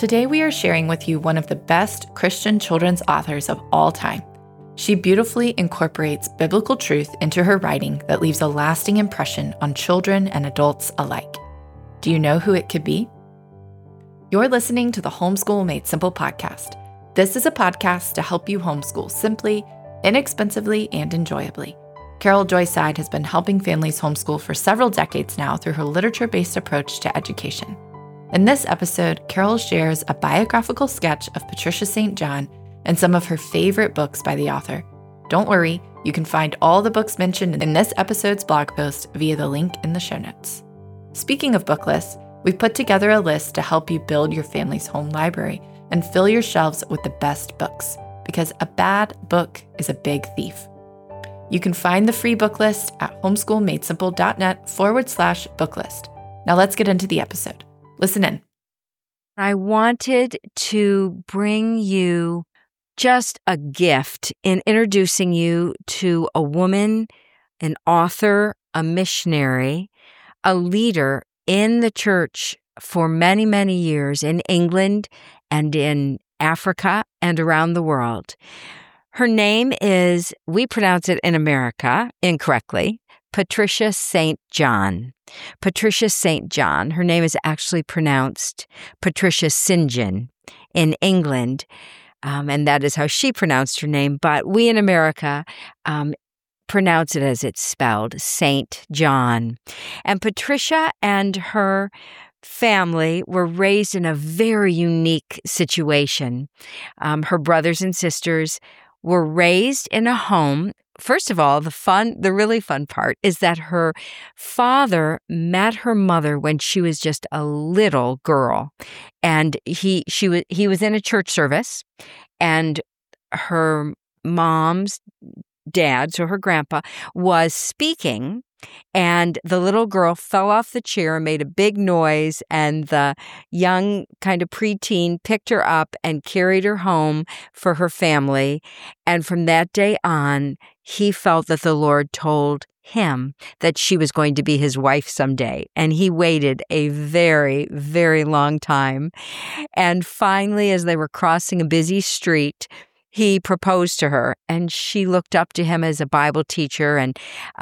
Today we are sharing with you one of the best Christian children's authors of all time. She beautifully incorporates biblical truth into her writing that leaves a lasting impression on children and adults alike. Do you know who it could be? You're listening to the Homeschool Made Simple podcast. This is a podcast to help you homeschool simply, inexpensively, and enjoyably. Carol Joy Seid has been helping families homeschool for several decades now through her literature-based approach to education. In this episode, Carol shares a biographical sketch of Patricia St. John and some of her favorite books by the author. Don't worry, you can find all the books mentioned in this episode's blog post via the link in the show notes. Speaking of book lists, we've put together a list to help you build your family's home library and fill your shelves with the best books, because a bad book is a big thief. You can find the free book list at homeschoolmadesimple.net/book list. Now let's get into the episode. Listen in. I wanted to bring you just a gift in introducing you to a woman, an author, a missionary, a leader in the church for many, many years in England and in Africa and around the world. Her name is, we pronounce it in America incorrectly, Patricia St. John. Patricia St. John. Her name is actually pronounced Patricia St. John in England, and that is how she pronounced her name. But we in America pronounce it as it's spelled, St. John. And Patricia and her family were raised in a very unique situation. Her brothers and sisters were raised in a home. First of all, the really fun part is that her father met her mother when she was just a little girl, and he was in a church service, and her mom's dad, so her grandpa, was speaking, and the little girl fell off the chair and made a big noise, and the young kind of preteen picked her up and carried her home for her family. And from that day on, he felt that the Lord told him that she was going to be his wife someday. And he waited a very, very long time. And finally, as they were crossing a busy street, he proposed to her, and she looked up to him as a Bible teacher, and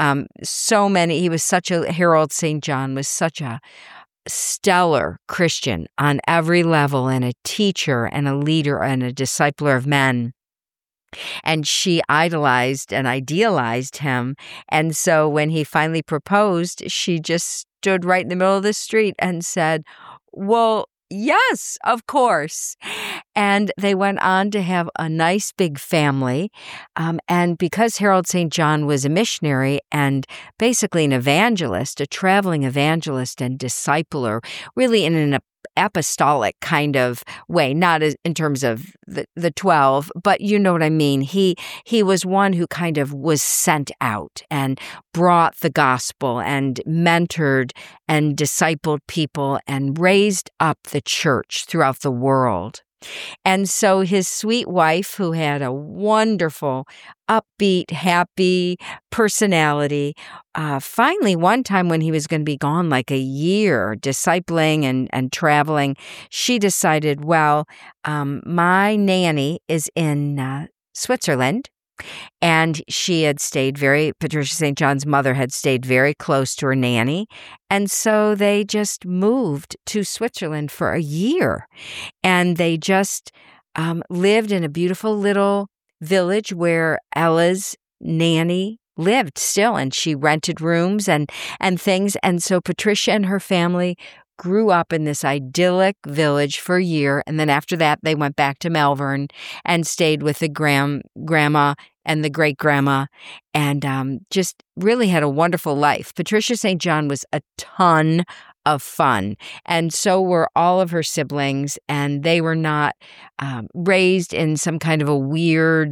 Harold St. John was such a stellar Christian on every level, and a teacher and a leader and a discipler of men. And she idolized and idealized him. And so when he finally proposed, she just stood right in the middle of the street and said, "Well, yes, of course." And they went on to have a nice big family. And because Harold St. John was a missionary and basically an evangelist, a traveling evangelist and discipler, really in an apostolic kind of way, not as in terms of the 12, but you know what I mean. He was one who kind of was sent out and brought the gospel and mentored and discipled people and raised up the church throughout the world. And so his sweet wife, who had a wonderful, upbeat, happy personality, finally one time when he was going to be gone like a year discipling and traveling, she decided, well, my nanny is in Switzerland. And Patricia St. John's mother had stayed very close to her nanny. And so they just moved to Switzerland for a year. And they just lived in a beautiful little village where Ella's nanny lived still. And she rented rooms and things. And so Patricia and her family grew up in this idyllic village for a year. And then after that, they went back to Melbourne and stayed with the grandma and the great-grandma, and just really had a wonderful life. Patricia St. John was a ton of fun, and so were all of her siblings, and they were not raised in some kind of a weird,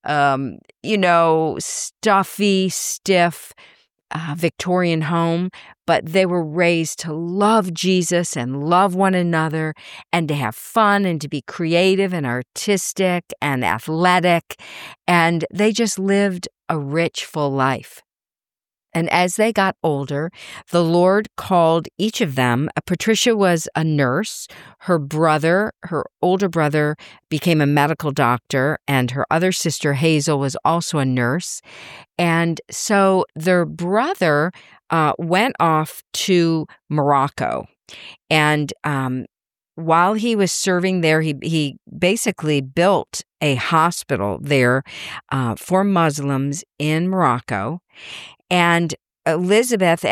stuffy, stiff, Victorian home, but they were raised to love Jesus and love one another and to have fun and to be creative and artistic and athletic. And they just lived a rich, full life. And as they got older, the Lord called each of them. Patricia was a nurse. Her older brother, became a medical doctor, and her other sister, Hazel, was also a nurse. And so their brother went off to Morocco. And while he was serving there, he basically built a hospital there for Muslims in Morocco. And Patricia,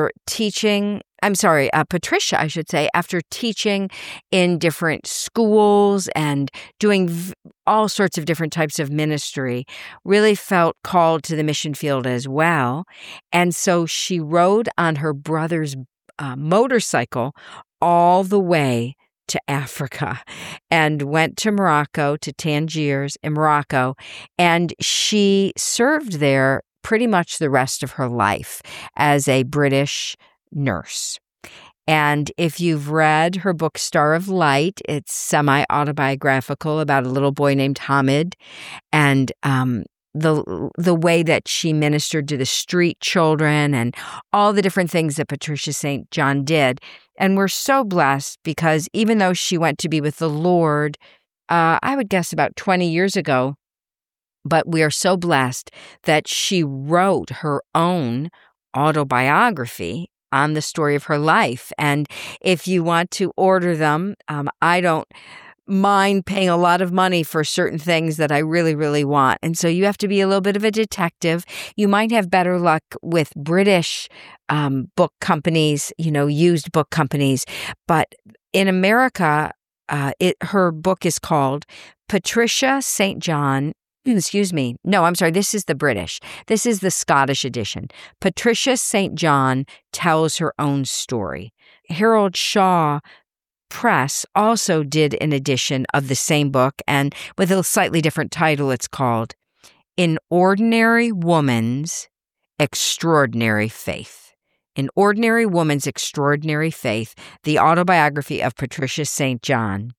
I should say, after teaching in different schools and doing all sorts of different types of ministry, really felt called to the mission field as well. And so she rode on her brother's motorcycle all the way to Africa and went to Morocco, to Tangiers in Morocco, and she served there pretty much the rest of her life as a British nurse. And if you've read her book, Star of Light, it's semi-autobiographical about a little boy named Hamid, and the way that she ministered to the street children and all the different things that Patricia St. John did. And we're so blessed because even though she went to be with the Lord, I would guess about 20 years ago, but we are so blessed that she wrote her own autobiography on the story of her life. And if you want to order them, I don't mind paying a lot of money for certain things that I really, really want. And so you have to be a little bit of a detective. You might have better luck with British book companies, used book companies. But in America, her book is called Patricia St. John. Excuse me. No, I'm sorry. This is the British. This is the Scottish edition. Patricia St. John tells her own story. Harold Shaw Press also did an edition of the same book, and with a slightly different title. It's called An Ordinary Woman's Extraordinary Faith. An Ordinary Woman's Extraordinary Faith, the autobiography of Patricia St. John.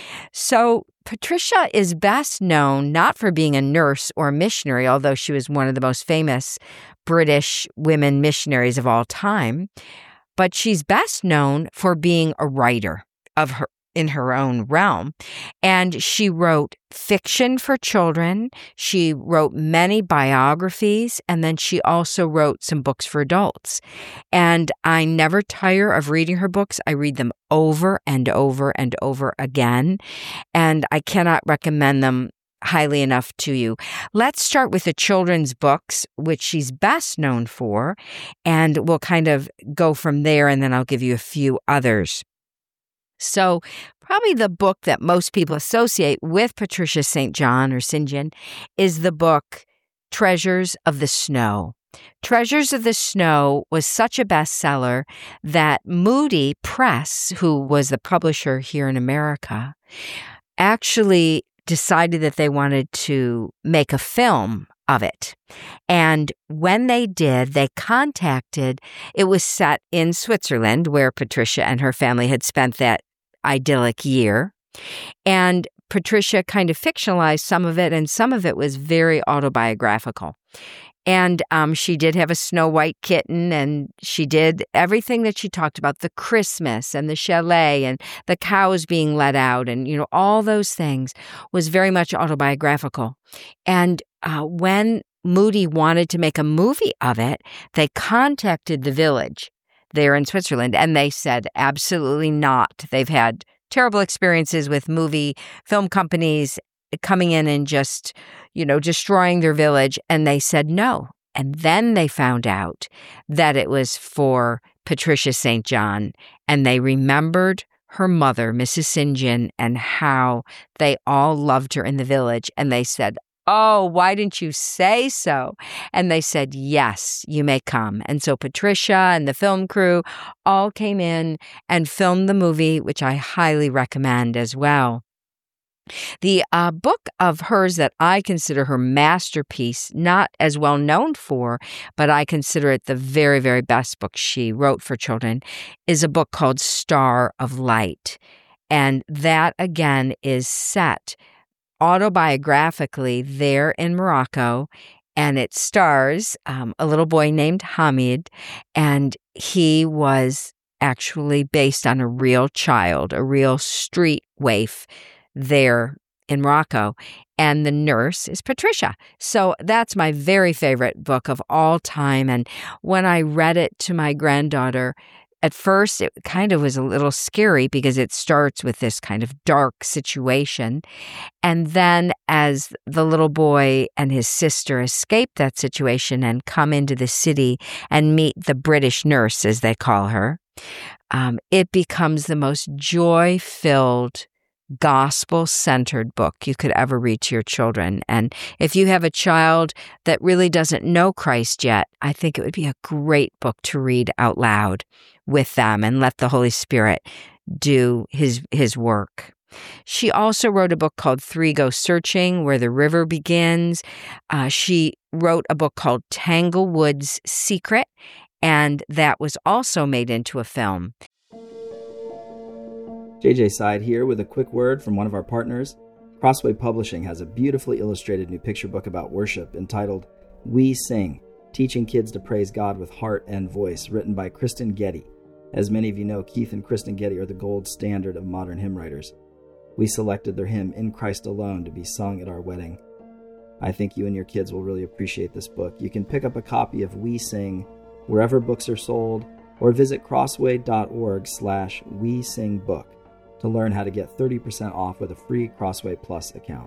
So Patricia is best known not for being a nurse or a missionary, although she was one of the most famous British women missionaries of all time, but she's best known for being a writer in her own realm. And she wrote fiction for children. She wrote many biographies, and then she also wrote some books for adults. And I never tire of reading her books. I read them over and over and over again, and I cannot recommend them highly enough to you. Let's start with the children's books, which she's best known for, and we'll kind of go from there, and then I'll give you a few others. So probably the book that most people associate with Patricia St. John or St. John is the book Treasures of the Snow. Treasures of the Snow was such a bestseller that Moody Press, who was the publisher here in America, actually decided that they wanted to make a film of it. And when they did, it was set in Switzerland, where Patricia and her family had spent that idyllic year. And Patricia kind of fictionalized some of it, and some of it was very autobiographical. And she did have a Snow White kitten, and she did everything that she talked about, the Christmas and the chalet and the cows being let out, and, all those things was very much autobiographical. And when Moody wanted to make a movie of it, they contacted the Village there in Switzerland, and they said, absolutely not. They've had terrible experiences with film companies coming in and just, destroying their village. And they said no. And then they found out that it was for Patricia St. John, and they remembered her mother, Mrs. St. John, and how they all loved her in the village. And they said, oh, why didn't you say so? And they said, yes, you may come. And so Patricia and the film crew all came in and filmed the movie, which I highly recommend as well. The book of hers that I consider her masterpiece, not as well known for, but I consider it the very, very best book she wrote for children, is a book called Star of Light. And that, again, is set autobiographically there in Morocco, and it stars a little boy named Hamid, and he was actually based on a real child, a real street waif there in Morocco. And the nurse is Patricia. So that's my very favorite book of all time. And when I read it to my granddaughter, at first it kind of was a little scary because it starts with this kind of dark situation. And then as the little boy and his sister escape that situation and come into the city and meet the British nurse, as they call her, it becomes the most joy-filled, gospel-centered book you could ever read to your children. And if you have a child that really doesn't know Christ yet, I think it would be a great book to read out loud with them and let the Holy Spirit do his work. She also wrote a book called Three Go Searching, Where the River Begins. She wrote a book called Tanglewood's Secret, and that was also made into a film. JJ Side here with a quick word from one of our partners. Crossway Publishing has a beautifully illustrated new picture book about worship entitled We Sing, Teaching Kids to Praise God with Heart and Voice, written by Kristen Getty. As many of you know, Keith and Kristen Getty are the gold standard of modern hymn writers. We selected their hymn, In Christ Alone, to be sung at our wedding. I think you and your kids will really appreciate this book. You can pick up a copy of We Sing wherever books are sold, or visit crossway.org/We Sing Book to learn how to get 30% off with a free Crossway Plus account.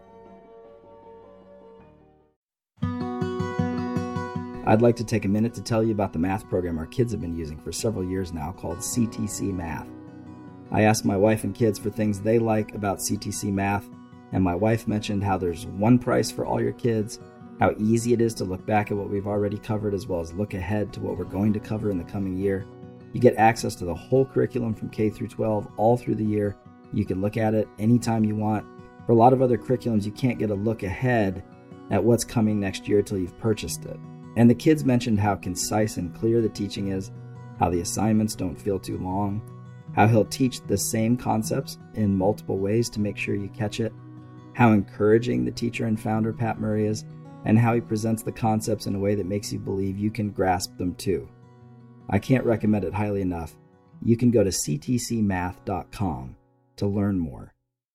I'd like to take a minute to tell you about the math program our kids have been using for several years now called CTC Math. I asked my wife and kids for things they like about CTC Math, and my wife mentioned how there's one price for all your kids, how easy it is to look back at what we've already covered as well as look ahead to what we're going to cover in the coming year. You get access to the whole curriculum from K through 12 all through the year. You can look at it anytime you want. For a lot of other curriculums, you can't get a look ahead at what's coming next year till you've purchased it. And the kids mentioned how concise and clear the teaching is, how the assignments don't feel too long, how he'll teach the same concepts in multiple ways to make sure you catch it, how encouraging the teacher and founder Pat Murray is, and how he presents the concepts in a way that makes you believe you can grasp them too. I can't recommend it highly enough. You can go to ctcmath.com to learn more.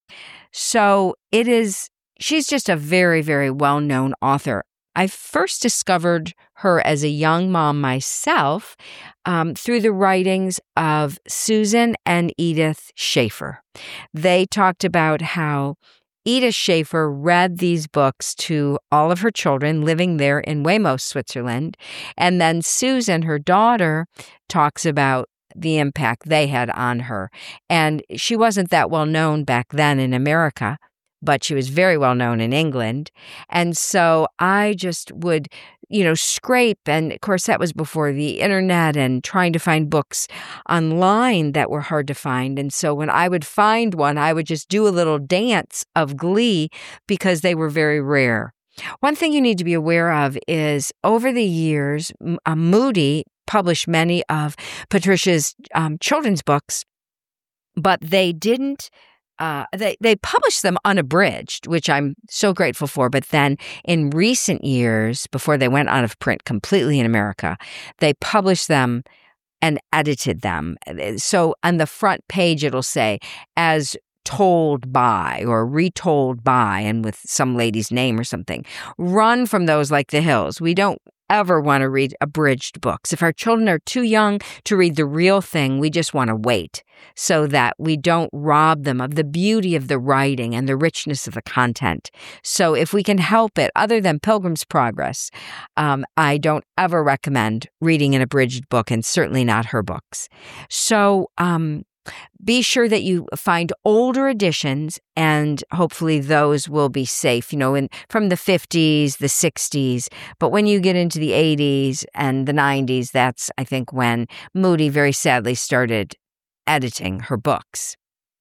So she's just a very, very well-known author. I first discovered her as a young mom myself through the writings of Susan and Edith Schaefer. They talked about how Edith Schaefer read these books to all of her children living there in Weymouth, Switzerland. And then Susan, her daughter, talks about the impact they had on her. And she wasn't that well known back then in America, but she was very well known in England. And so I just would, scrape. And of course, that was before the internet and trying to find books online that were hard to find. And so when I would find one, I would just do a little dance of glee because they were very rare. One thing you need to be aware of is over the years, Moody published many of Patricia's children's books, but they didn't. They published them unabridged, which I'm so grateful for. But then in recent years, before they went out of print completely in America, they published them and edited them. So on the front page, it'll say, as told by or retold by, and with some lady's name or something. Run from those like the hills. We don't ever want to read abridged books. If our children are too young to read the real thing, we just want to wait so that we don't rob them of the beauty of the writing and the richness of the content. So if we can help it, other than Pilgrim's Progress, I don't ever recommend reading an abridged book, and certainly not her books. So be sure that you find older editions, and hopefully those will be safe, from the 50s, the 60s. But when you get into the 80s and the 90s, that's, I think, when Moody very sadly started editing her books.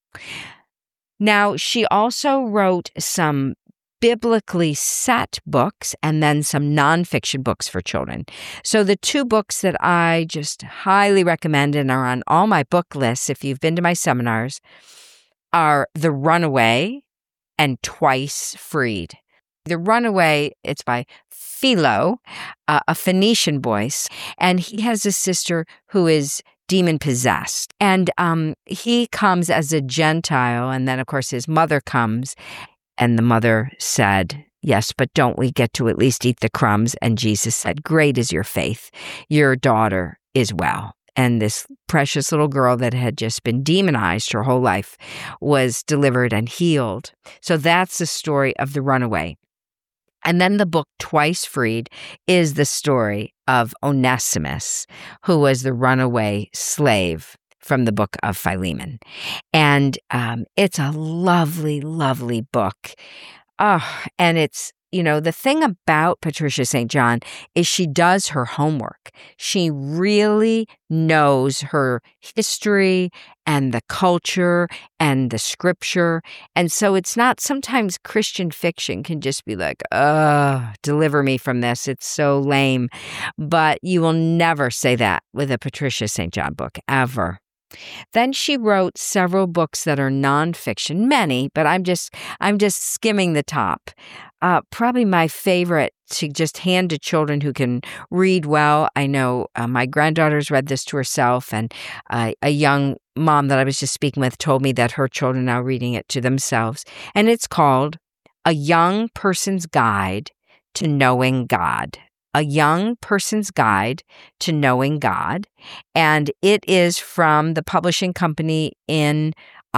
Now, she also wrote some biblically set books and then some nonfiction books for children. So the two books that I just highly recommend and are on all my book lists, if you've been to my seminars, are The Runaway and Twice Freed. The Runaway, it's by Philo, a Phoenician voice, and he has a sister who is demon-possessed. And he comes as a Gentile, and then, of course, his mother comes, and the mother said, "Yes, but don't we get to at least eat the crumbs?" And Jesus said, "Great is your faith. Your daughter is well." And this precious little girl that had just been demonized her whole life was delivered and healed. So that's the story of the runaway. And then the book Twice Freed is the story of Onesimus, who was the runaway slave from the book of Philemon. And it's a lovely, lovely book. Oh, and it's, the thing about Patricia St. John is she does her homework. She really knows her history and the culture and the scripture. And so it's not, sometimes Christian fiction can just be like, deliver me from this. It's so lame. But you will never say that with a Patricia St. John book, ever. Then she wrote several books that are nonfiction, many, but I'm just skimming the top. Probably my favorite to just hand to children who can read well. I know my granddaughter's read this to herself, and a young mom that I was just speaking with told me that her children are now reading it to themselves. And it's called A Young Person's Guide to Knowing God. A Young Person's Guide to Knowing God. And it is from the publishing company in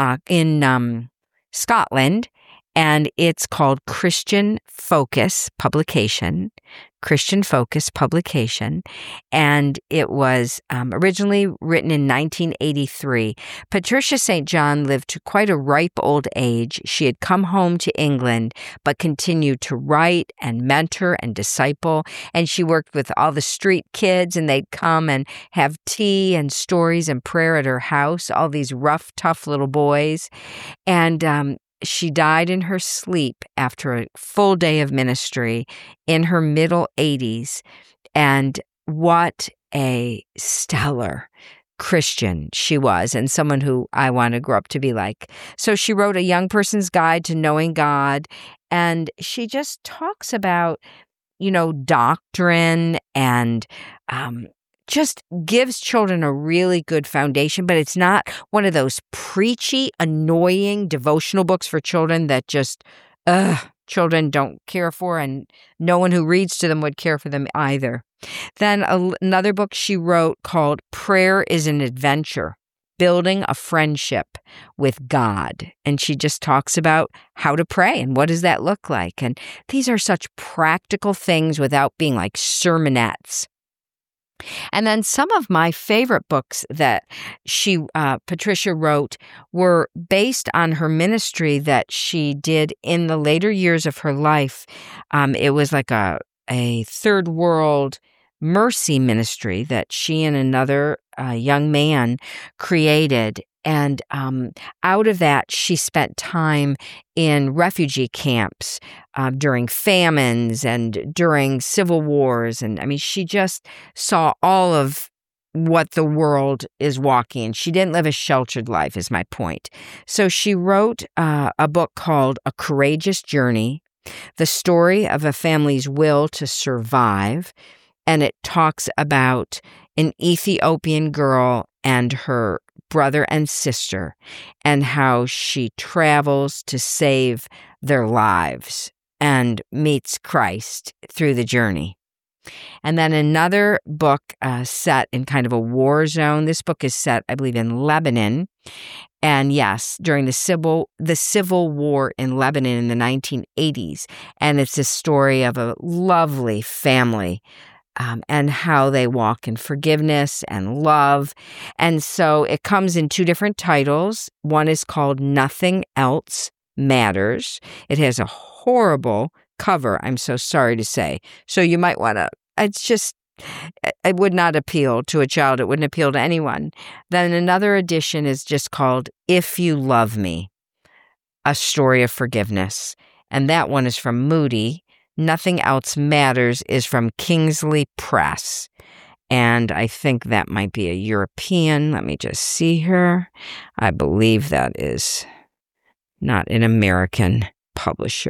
Scotland. And it's called Christian Focus Publication. Christian Focus Publication. And it was originally written in 1983. Patricia St. John lived to quite a ripe old age. She had come home to England, but continued to write and mentor and disciple. And she worked with all the street kids, and they'd come and have tea and stories and prayer at her house, all these rough, tough little boys. And she died in her sleep after a full day of ministry in her middle 80s. And what a stellar Christian she was, and someone who I want to grow up to be like. So she wrote A Young Person's Guide to Knowing God, and she just talks about, doctrine and just gives children a really good foundation, but it's not one of those preachy, annoying devotional books for children that just, children don't care for, and no one who reads to them would care for them either. Then another book she wrote called Prayer is an Adventure, Building a Friendship with God. And she just talks about how to pray and what does that look like. And these are such practical things without being like sermonettes. And then some of my favorite books that Patricia wrote were based on her ministry that she did in the later years of her life. It was like a third world mercy ministry that she and another young man created. And out of that, she spent time in refugee camps during famines and during civil wars. And she just saw all of what the world is walking in. She didn't live a sheltered life, is my point. So she wrote a book called A Courageous Journey, the story of a family's will to survive. And it talks about an Ethiopian girl and her brother and sister, and how she travels to save their lives and meets Christ through the journey. And then another book set in kind of a war zone. This book is set, I believe, in Lebanon. And yes, during the civil war in Lebanon in the 1980s. And it's a story of a lovely family and how they walk in forgiveness and love. And so it comes in two different titles. One is called Nothing Else Matters. It has a horrible cover, I'm so sorry to say. So you might want to, it would not appeal to a child. It wouldn't appeal to anyone. Then another edition is just called If You Love Me, A Story of Forgiveness. And that one is from Moody. Nothing Else Matters is from Kingsley Press. And I think that might be a European. Let me just see here. I believe that is not an American publisher.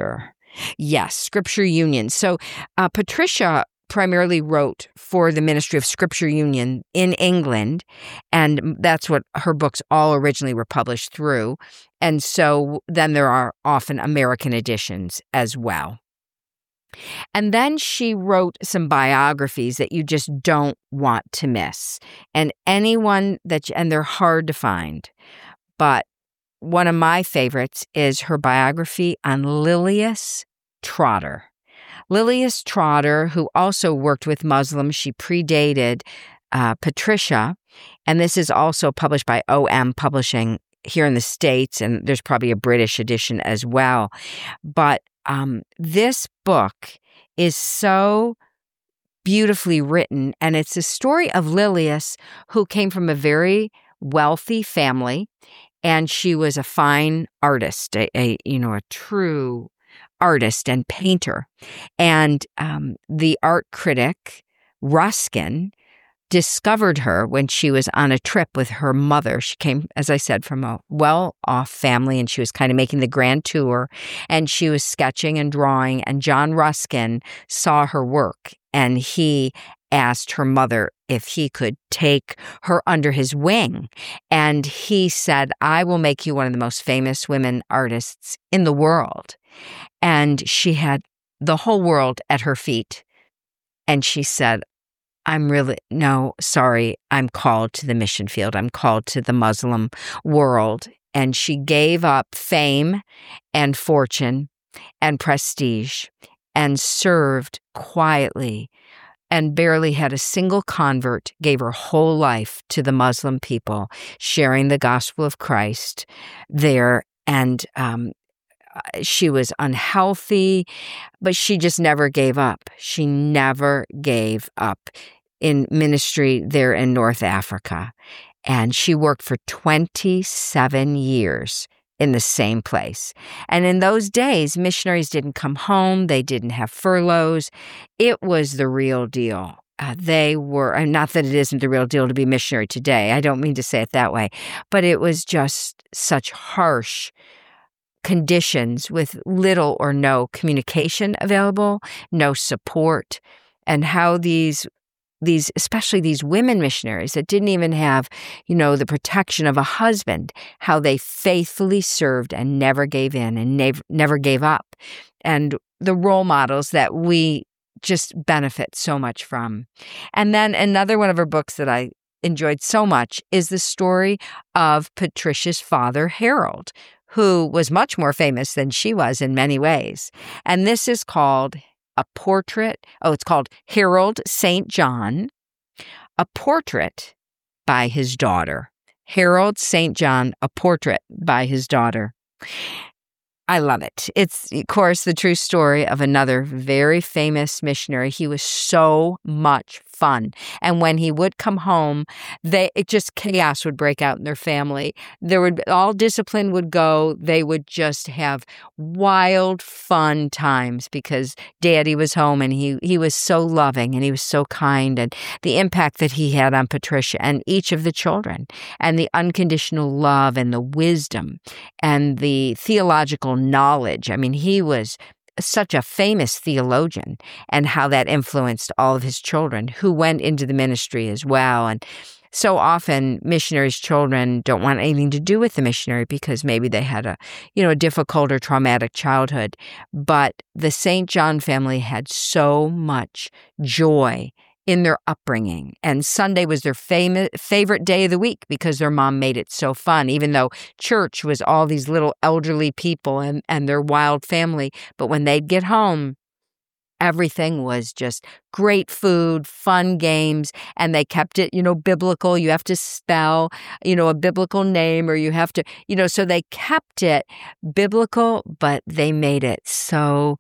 Yes, Scripture Union. So Patricia primarily wrote for the Ministry of Scripture Union in England, and that's what her books all originally were published through. And so then there are often American editions as well. And then she wrote some biographies that you just don't want to miss. And and they're hard to find. But one of my favorites is her biography on Lilias Trotter. Lilias Trotter, who also worked with Muslims, she predated Patricia, and this is also published by OM Publishing here in the States, and there's probably a British edition as well. But this book is so beautifully written, and it's a story of Lilias, who came from a very wealthy family, and she was a fine artist, a true artist and painter. And the art critic, Ruskin, discovered her when she was on a trip with her mother. She came, as I said, from a well-off family, and she was kind of making the grand tour, and she was sketching and drawing, and John Ruskin saw her work, and he asked her mother if he could take her under his wing. And he said, "I will make you one of the most famous women artists in the world." And she had the whole world at her feet. And she said, I'm called to the mission field. I'm called to the Muslim world. And she gave up fame and fortune and prestige and served quietly and barely had a single convert, gave her whole life to the Muslim people, sharing the gospel of Christ there. And she was unhealthy, but she just never gave up. She never gave up in ministry there in North Africa. And she worked for 27 years in the same place. And in those days, missionaries didn't come home. They didn't have furloughs. It was the real deal. They were, and not that it isn't the real deal to be missionary today. I don't mean to say it that way, but it was just such harsh conditions with little or no communication available, no support, and how these especially these women missionaries that didn't even have, the protection of a husband, how they faithfully served and never gave in and never gave up. And the role models that we just benefit so much from. And then another one of her books that I enjoyed so much is the story of Patricia's father, Harold, who was much more famous than she was in many ways. And this is called it's called Harold St. John, a portrait by his daughter. Harold St. John, a portrait by his daughter. I love it. It's, of course, the true story of another very famous missionary. He was so much fun. And when he would come home, chaos would break out in their family. All discipline would go. They would just have wild, fun times because Daddy was home, and he was so loving, and he was so kind, and the impact that he had on Patricia and each of the children, and the unconditional love and the wisdom and the theological knowledge. I mean, he was such a famous theologian, and how that influenced all of his children who went into the ministry as well. And so often missionaries' children don't want anything to do with the missionary because maybe they had a difficult or traumatic childhood. But the St. John family had so much joy in their upbringing. And Sunday was their favorite day of the week because their mom made it so fun, even though church was all these little elderly people and their wild family. But when they'd get home, everything was just great food, fun games, and they kept it, biblical. You have to spell, a biblical name, or you have to, so they kept it biblical, but they made it so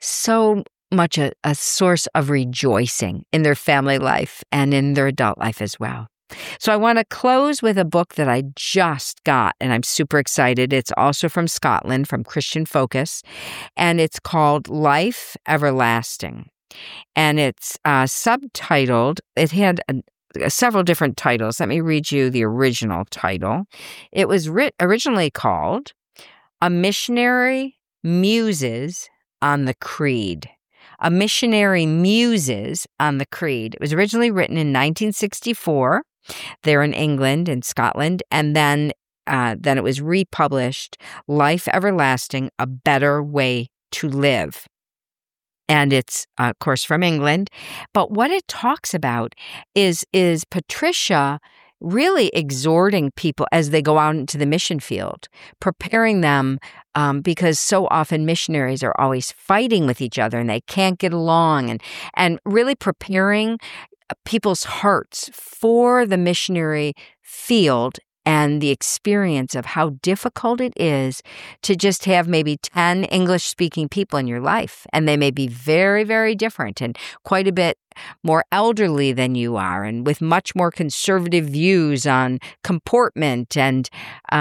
much a source of rejoicing in their family life and in their adult life as well. So I want to close with a book that I just got, and I'm super excited. It's also from Scotland, from Christian Focus, and it's called Life Everlasting. And it's subtitled, it had several different titles. Let me read you the original title. It was originally called A Missionary Muses on the Creed. A Missionary Muses on the Creed. It was originally written in 1964. There in England and Scotland, and then it was republished, Life Everlasting, A Better Way to Live. And it's, of course, from England. But what it talks about is Patricia really exhorting people as they go out into the mission field, preparing them because so often missionaries are always fighting with each other and they can't get along, and really preparing people's hearts for the missionary field and the experience of how difficult it is to just have maybe 10 English-speaking people in your life. And they may be very, very different and quite a bit more elderly than you are and with much more conservative views on comportment and,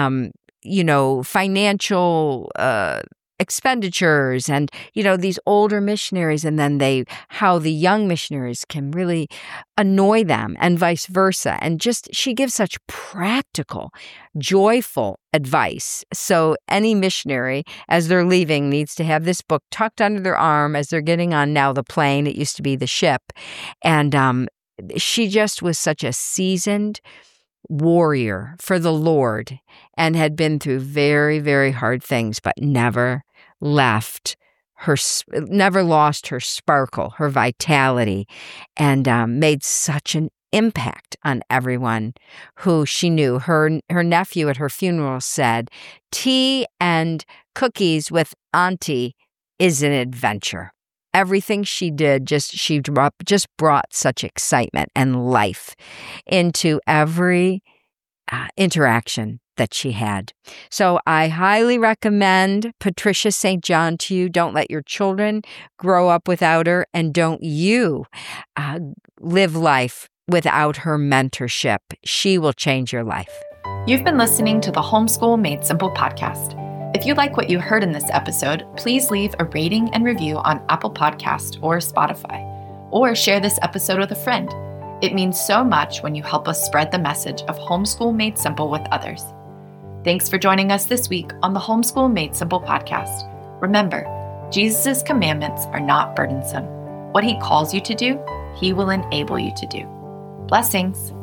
financial expenditures and, these older missionaries, and then how the young missionaries can really annoy them and vice versa. And she gives such practical, joyful advice. So any missionary, as they're leaving, needs to have this book tucked under their arm as they're getting on now the plane. It used to be the ship. And she just was such a seasoned warrior for the Lord and had been through very, very hard things, but never lost her sparkle, her vitality, and made such an impact on everyone who she knew. Her nephew at her funeral said, "Tea and cookies with Auntie is an adventure." Everything she did, she just brought such excitement and life into every interaction that she had. So I highly recommend Patricia St. John to you. Don't let your children grow up without her, and don't you live life without her mentorship. She will change your life. You've been listening to the Homeschool Made Simple podcast. If you like what you heard in this episode, please leave a rating and review on Apple Podcast or Spotify, or share this episode with a friend. It means so much when you help us spread the message of Homeschool Made Simple with others. Thanks for joining us this week on the Homeschool Made Simple podcast. Remember, Jesus' commandments are not burdensome. What he calls you to do, he will enable you to do. Blessings.